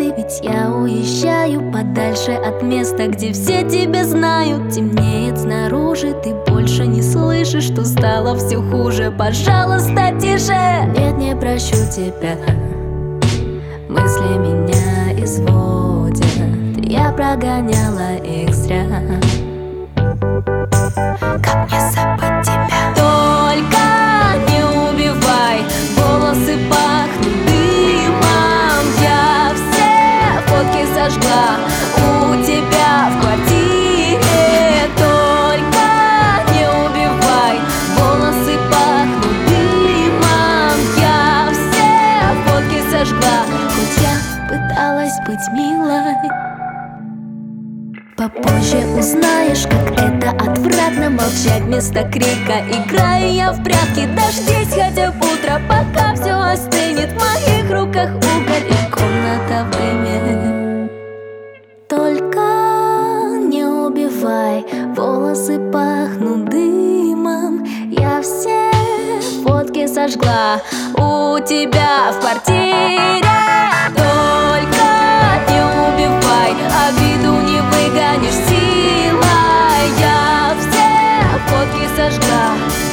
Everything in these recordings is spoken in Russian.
ведь я уезжаю подальше от места, где все тебя знают. Темнеет снаружи, ты больше не слышишь, что стало все хуже. Пожалуйста, тише. Нет, не прощу тебя, мысли меня изводят. Я прогоняла их зря. Как мне забыть тебя? Только не убивай, волосы пахнут дымом. Я все фотки сожгла у тебя в квартире. Только не убивай, волосы пахнут дымом. Я все фотки сожгла, хоть я пыталась быть милой. Попозже узнаешь, как это отвратно молчать вместо крика. Играю я в прятки, дождись хотя бы утро, пока все остынет. В моих руках уголь и комната в дыме. Только не убивай, волосы пахнут дымом. Я все фотки сожгла у тебя в квартире. Только не убивай, обиду не выгонишь силой. Я все фотки сожгла.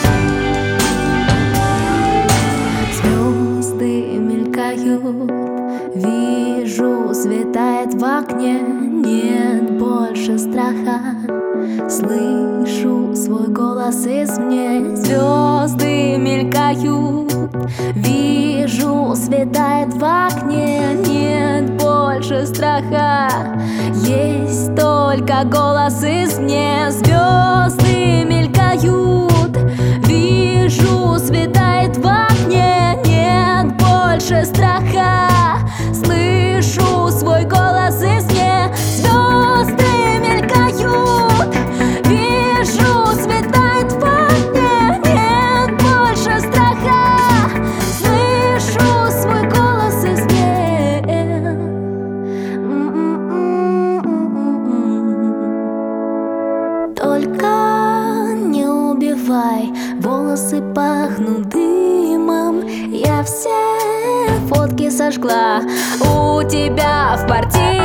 Звезды мелькают, вижу, светает в окне. Нет больше страха, слышу свой голос извне. Звезды мелькают, вижу, светает в окне. Нет больше страха, есть только голос извне. Звезды мелькают, вижу, светает в окне. Нет больше страха, слышу свой голос извне. Звезды мелькают, вижу, светает в окне. Нет больше страха, слышу свой голос извне. Только не убивай, волосы пахнут дымом. Я все фотки сожгла у тебя в квартире.